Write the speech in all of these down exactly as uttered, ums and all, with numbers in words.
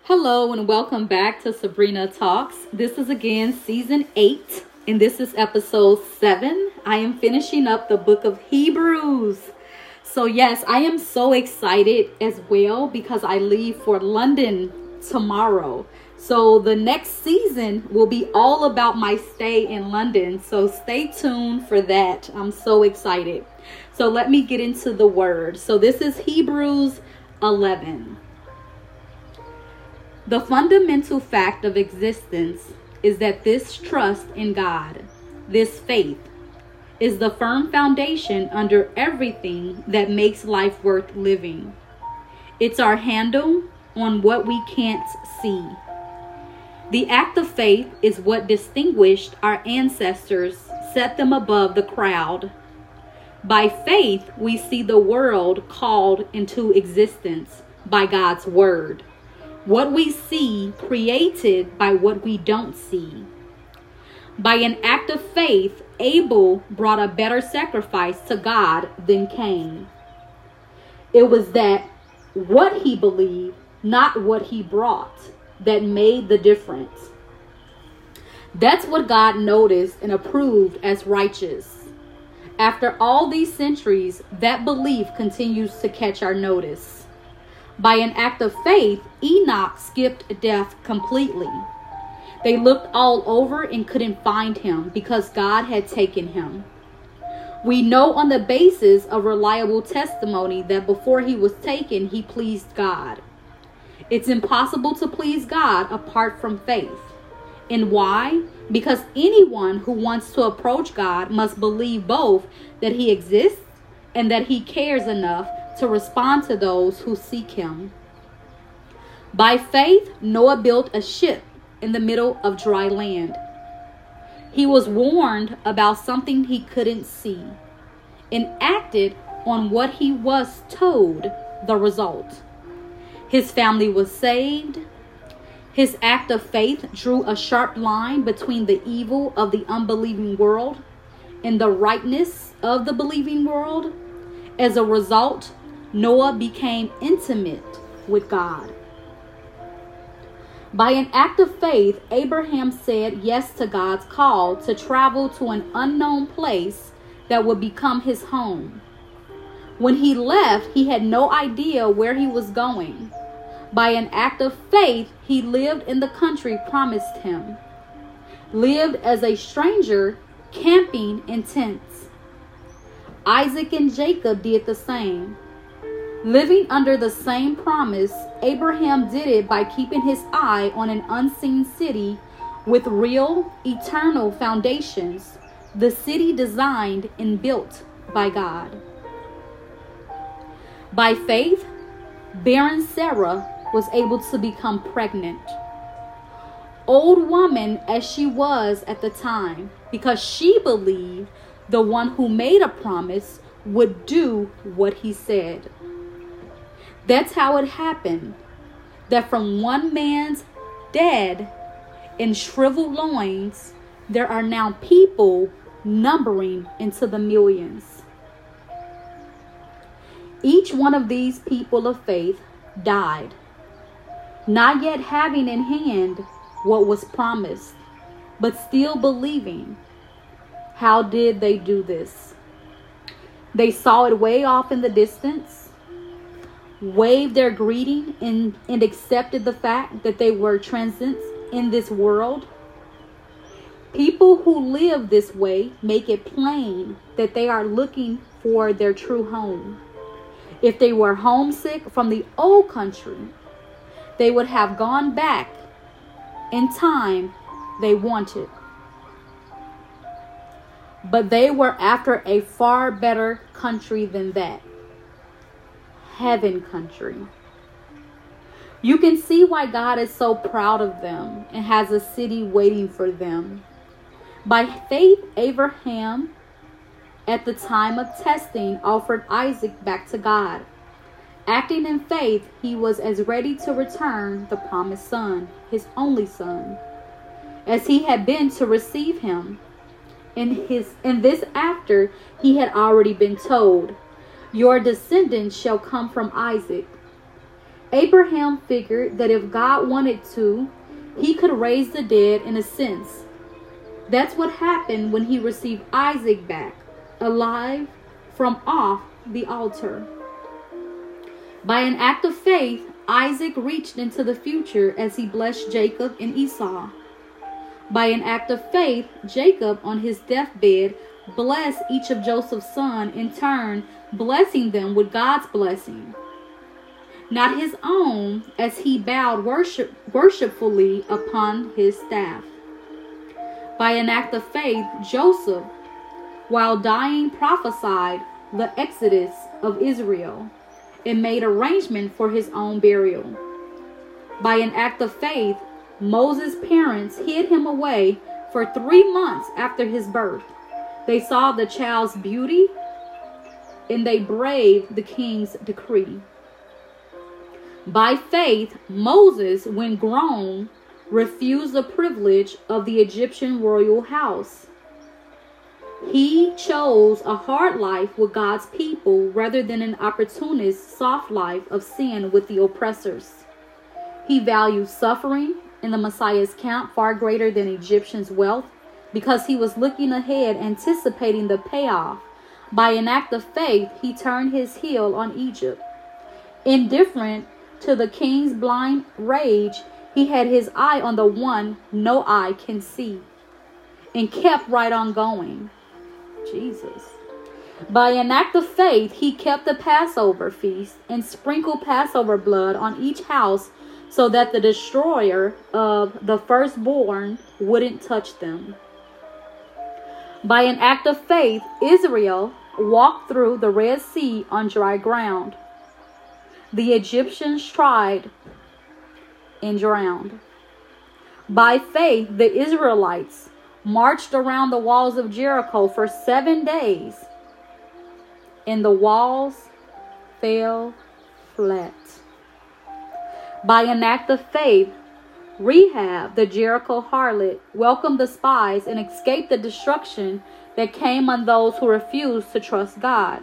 Hello and welcome back to Sabrina Talks. This is again season eight and this is episode seven. I am finishing up the book of Hebrews. So yes, I am so excited as well because I leave for London tomorrow. So the next season will be all about my stay in London. So stay tuned for that. I'm so excited. So let me get into the word. So this is Hebrews eleven. The fundamental fact of existence is that this trust in God, this faith, is the firm foundation under everything that makes life worth living. It's our handle on what we can't see. The act of faith is what distinguished our ancestors, set them above the crowd. By faith, we see the world called into existence by God's word. What we see created by what we don't see. By an act of faith, Abel brought a better sacrifice to God than Cain. It was that what he believed, not what he brought, that made the difference. That's what God noticed and approved as righteous. After all these centuries, that belief continues to catch our notice. By an act of faith, Enoch skipped death completely. They looked all over and couldn't find him because God had taken him. We know on the basis of reliable testimony that before he was taken, he pleased God. It's impossible to please God apart from faith. And why? Because anyone who wants to approach God must believe both that he exists and that he cares enough to respond to those who seek him. By faith, Noah built a ship in the middle of dry land. He was warned about something he couldn't see and acted on what he was told. The result: his family was saved. His act of faith drew a sharp line between the evil of the unbelieving world and the rightness of the believing world. As a result, Noah became intimate with God. By an act of faith, Abraham said yes to God's call to travel to an unknown place that would become his home. When he left, he had no idea where he was going. By an act of faith, he lived in the country promised him, lived as a stranger, camping in tents. Isaac and Jacob did the same. Living under the same promise, Abraham did it by keeping his eye on an unseen city with real, eternal foundations, the city designed and built by God. By faith, barren Sarah was able to become pregnant. Old woman as she was at the time, because she believed the one who made a promise would do what he said. That's how it happened, that from one man's dead and shriveled loins, there are now people numbering into the millions. Each one of these people of faith died, not yet having in hand what was promised, but still believing. How did they do this? They saw it way off in the distance, waved their greeting and, and accepted the fact that they were transients in this world. People who live this way make it plain that they are looking for their true home. If they were homesick from the old country, they would have gone back in time they wanted. But they were after a far better country than that. Heaven country. You can see why God is so proud of them and has a city waiting for them. By faith, Abraham, at the time of testing, offered Isaac back to God. Acting in faith, he was as ready to return the promised son, his only son, as he had been to receive him. In his in this after he had already been told, "Your descendants shall come from Isaac." Abraham figured that if God wanted to, he could raise the dead in a sense. That's what happened when he received Isaac back, alive, from off the altar. By an act of faith, Isaac reached into the future as he blessed Jacob and Esau. By an act of faith, Jacob, on his deathbed, blessed each of Joseph's sons, in turn, blessing them with God's blessing, not his own, as he bowed worship, worshipfully upon his staff. By an act of faith, Joseph, while dying, prophesied the exodus of Israel and made arrangement for his own burial. By an act of faith, Moses' parents hid him away for three months after his birth. They saw the child's beauty and they braved the king's decree. By faith, Moses, when grown, refused the privilege of the Egyptian royal house. He chose a hard life with God's people rather than an opportunist, soft life of sin with the oppressors. He valued suffering in the Messiah's camp far greater than Egyptians' wealth because he was looking ahead, anticipating the payoff. By an act of faith, he turned his heel on Egypt. Indifferent to the king's blind rage, he had his eye on the one no eye can see and kept right on going. Jesus. By an act of faith, he kept the Passover feast and sprinkled Passover blood on each house so that the destroyer of the firstborn wouldn't touch them. By an act of faith, Israel walked through the Red Sea on dry ground. The Egyptians tried and drowned. By faith, the Israelites marched around the walls of Jericho for seven days, and the walls fell flat. By an act of faith, Rahab, the Jericho harlot, welcomed the spies and escaped the destruction that came on those who refused to trust God.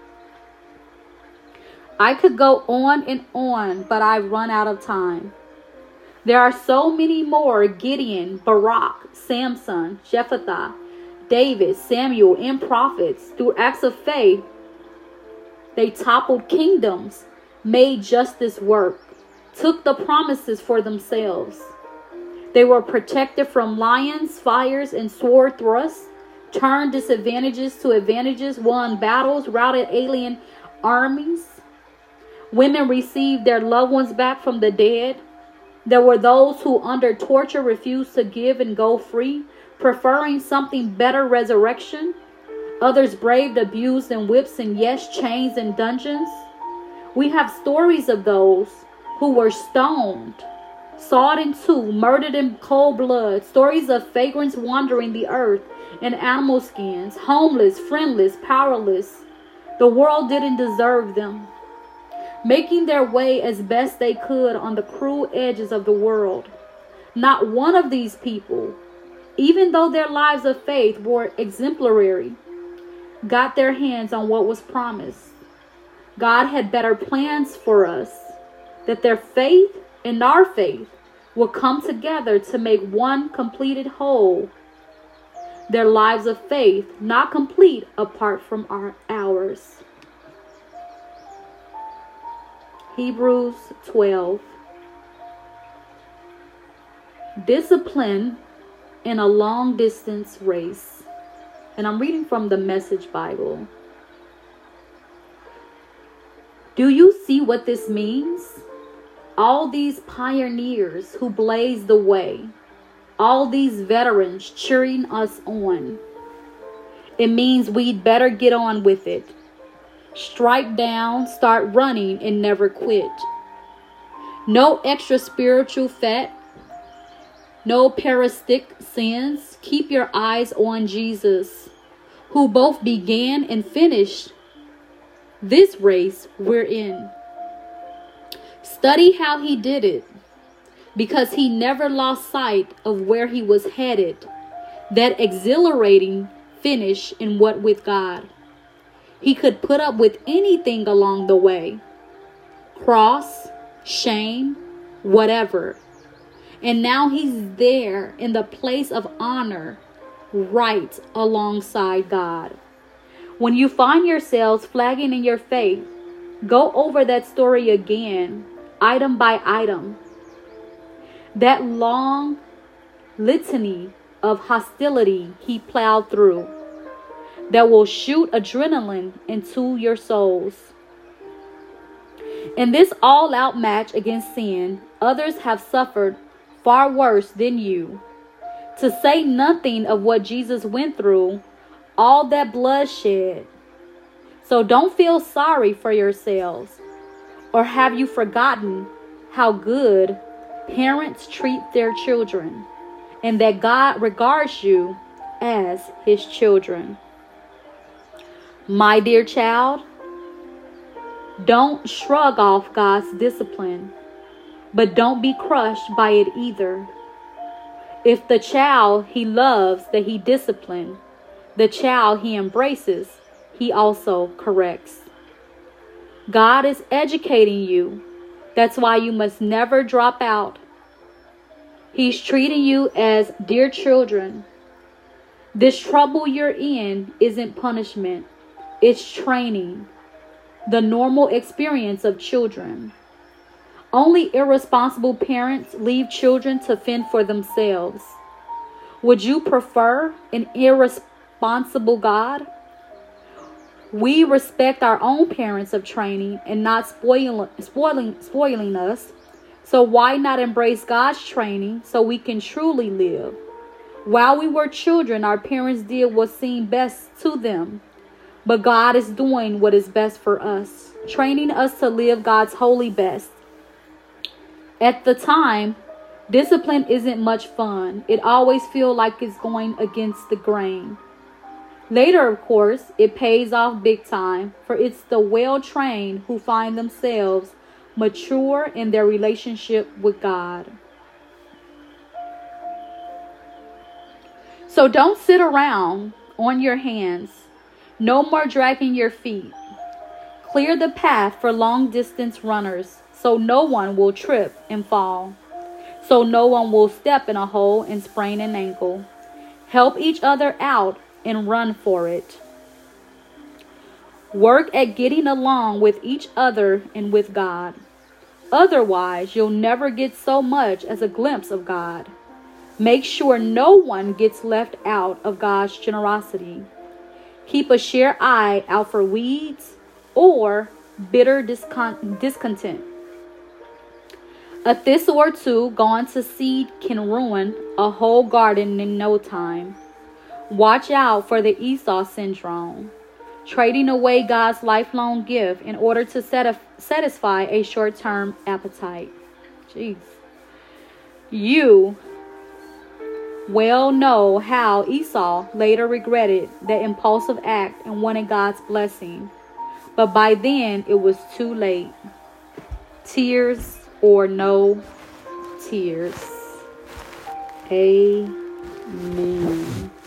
I could go on and on, but I've run out of time. There are so many more: Gideon, Barak, Samson, Jephthah, David, Samuel, and prophets. Through acts of faith, they toppled kingdoms, made justice work, took the promises for themselves. They were protected from lions, fires, and sword thrusts, turned disadvantages to advantages, won battles, routed alien armies. Women received their loved ones back from the dead. There were those who under torture refused to give and go free, preferring something better, resurrection. Others braved abuse and whips and, yes, chains and dungeons. We have stories of those who were stoned, sawed in two, murdered in cold blood, stories of vagrants wandering the earth in animal skins, homeless, friendless, powerless. The world didn't deserve them, making their way as best they could on the cruel edges of the world. Not one of these people, even though their lives of faith were exemplary, got their hands on what was promised. God had better plans for us, that their faith and our faith will come together to make one completed whole. Their lives of faith not complete apart from our ours. Hebrews twelve. Discipline in a long distance race. And I'm reading from the Message Bible. Do you see what this means? All these pioneers who blazed the way, all these veterans cheering us on. It means we'd better get on with it. Strike down, start running, and never quit. No extra spiritual fat. No parasitic sins. Keep your eyes on Jesus, who both began and finished this race we're in. Study how he did it, because he never lost sight of where he was headed, that exhilarating finish in what with God. He could put up with anything along the way. Cross, shame, whatever. And now he's there in the place of honor, right alongside God. When you find yourselves flagging in your faith, go over that story again, item by item. That long litany of hostility he plowed through that will shoot adrenaline into your souls. In this all-out match against sin, others have suffered far worse than you. To say nothing of what Jesus went through, all that bloodshed. So don't feel sorry for yourselves. Or have you forgotten how good parents treat their children, and that God regards you as his children? My dear child, don't shrug off God's discipline, but don't be crushed by it either. If the child he loves that he disciplines, the child he embraces, he also corrects. God is educating you. That's why you must never drop out. He's treating you as dear children. This trouble you're in isn't punishment. It's training. The normal experience of children. Only irresponsible parents leave children to fend for themselves. Would you prefer an irresponsible God? We respect our own parents of training and not spoil, spoiling, spoiling us. So why not embrace God's training so we can truly live? While we were children, our parents did what seemed best to them. But God is doing what is best for us, training us to live God's holy best. At the time, discipline isn't much fun. It always feels like it's going against the grain. Later, of course, it pays off big time, for it's the well-trained who find themselves mature in their relationship with God. So don't sit around on your hands. No more dragging your feet. Clear the path for long-distance runners so no one will trip and fall. So no one will step in a hole and sprain an ankle. Help each other out and run for it. Work at getting along with each other and with God. Otherwise, you'll never get so much as a glimpse of God. Make sure no one gets left out of God's generosity. Keep a sharp eye out for weeds or bitter discon- discontent. A thistle or two gone to seed can ruin a whole garden in no time. Watch out for the Esau syndrome, trading away God's lifelong gift in order to set satisfy a short-term appetite. Jeez. You well know how Esau later regretted that impulsive act and wanted God's blessing. But by then, it was too late. Tears or no tears. Amen.